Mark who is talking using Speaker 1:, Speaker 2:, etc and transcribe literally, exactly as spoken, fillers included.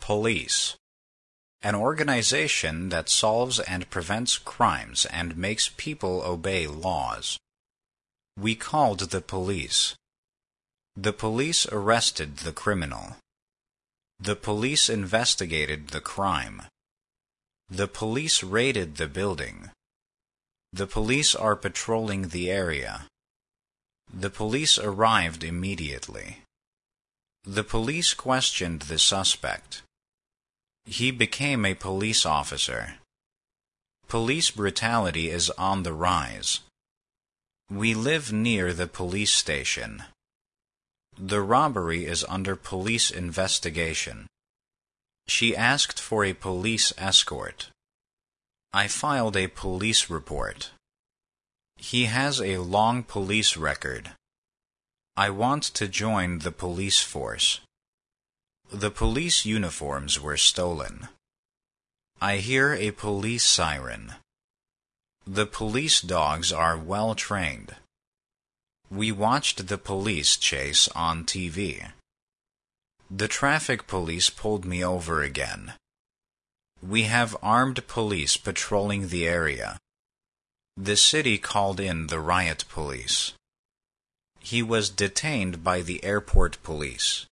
Speaker 1: Police, an organization that solves and prevents crimes and makes people obey laws. We called the police. The police arrested the criminal. The police investigated the crime. The police raided the building. The police are patrolling the area. The police arrived immediately. The police questioned the suspect. He became a police officer. Police brutality is on the rise. We live near the police station. The robbery is under police investigation. She asked for a police escort. I filed a police report. He has a long police record. I want to join the police force. The police uniforms were stolen. I hear a police siren. The police dogs are well trained. We watched the police chase on T V. The traffic police pulled me over again. We have armed police patrolling the area. The city called in the riot police. He was detained by the airport police.